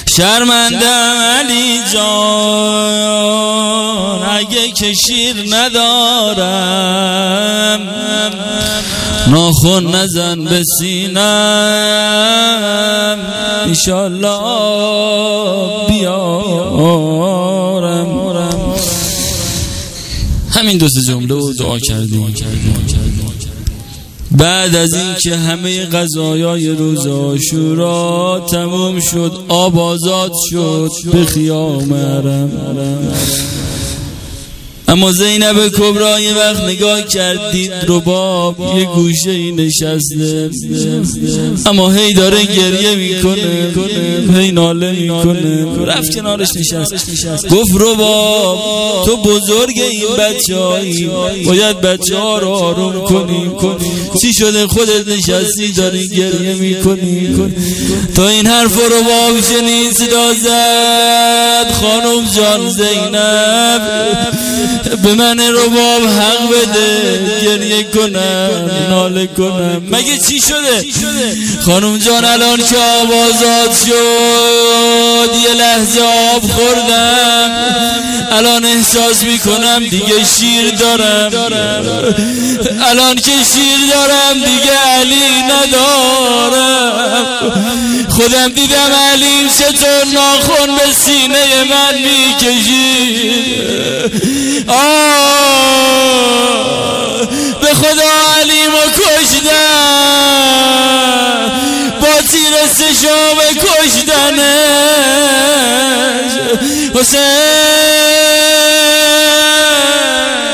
شرمندم علی جان اگه که شیر ندارم، ناخن نزن به سینم انشالله بیارم. همین دو سه جمله رو دعا کردیم. بعد از این که همه قضایای روز عاشورا تموم شد، آب آزاد شد به خیام حرم. اما زینب کبرا یه وقت نگاه کردید رباب یه گوشه ای نشسته، اما هی داره گریه میکنه، هی ناله میکنه. رفت کنارش نشست، گفت رباب تو بزرگ این بچه هایی، باید بچه ها رو آروم کنی. چی شده خودت نشستی داری گریه میکنی؟ تا این حرف رباب شنید صدا زد خانم جان زینب به من رباب حق بده، گریه کنم ناله کنم. مگه چی شده؟ خانم جان الان که آب آزاد شد یه لحظه آب خوردم، الان احساس میکنم دیگه شیر دارم. الان که شیر دارم دیگه علی ندارم. خودم دیدم علیم چطور ناخن به سینه من میکشید. به خدا علیمو کشتن، با تیر سشام کشتنش. حسین